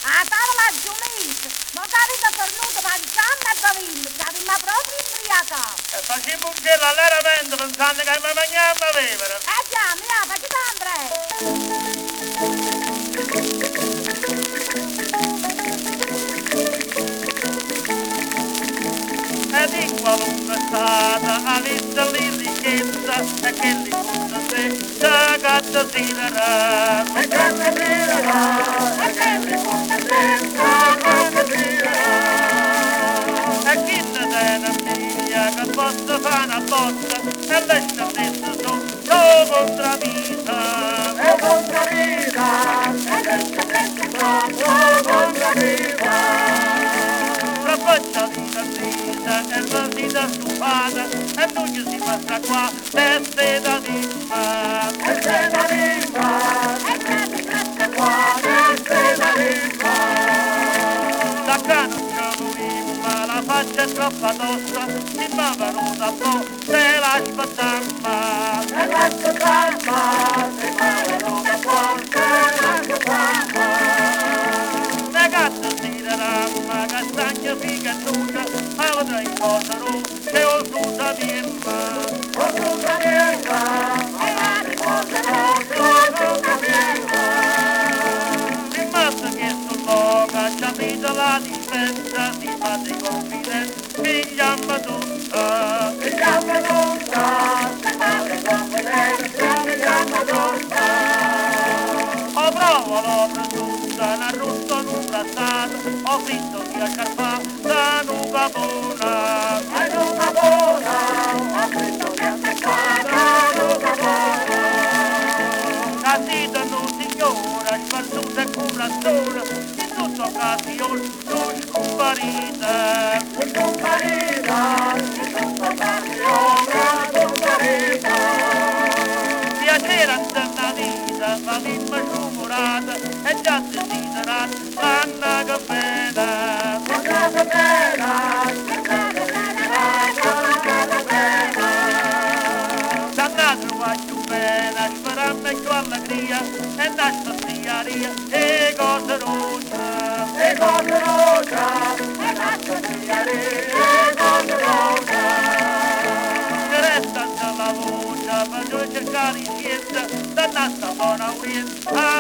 A tavola giumista, ma capita tornuto mangiando a bevendo, capita proprio imbriacato. E facciamo un gelo all'aeroporto pensando che mi mangiamo a vivere. Già, mi ha faccio Andrea. Ed in qualunque stata ha visto l'illicenza e che li conta se già gatta si darà. E gatta si darà, e che li conta se già gatta si darà. E chi ne tiene figlia che possa fare una botta e lascia stesso su contra vita. E contra vita, e lascia stesso su contra vita. La faccia di caprita e la vita stufata e non ci si passa qua teste da dimma. Teste da dimma, e che si passa qua teste da dimma. Da qua non c'è l'uimma, la faccia è troppo tosta, si fa venuta un po' se la spazzamma. Se la spazzamma, si fa venuta un po' se la spazzamma. Le gatte si daranno, castagna figa e nuda, ma vedrai cosa no, che ho tutta birra. Ho tutta birra, e la cosa no, che ho tutta birra. Il mazzo che sul loca, ci ha vita la dispensa, si fa dei confidenti, pigliamo tutta. Pigliamo tutta, si fa dei confidenti, pigliamo tutta. Ho provo l'opera tutta, una rotta nuca stata, ho fritto di accarpa, da nuca buona. Da nuca buona, ho fritto di accarpa, da nuca buona. Casita non signora, spartuta e curazzona, in tutto occasione, non scomparita. Non scomparita, in tutto occasione, non scomparita. Piacere antenna vita, ma l'imma sciumurata, e già si siderà, l'anna che bene. L'anna che bene, l'anna che bene, l'anna che bene. S'andato va più bene, sperando più allegria, e nasce stiaria, e cose rosa. E cose rosa, e nasce stiaria, e cose rosa. Che resta la voce, faccio cercare in scienza, da nasta buona oriente.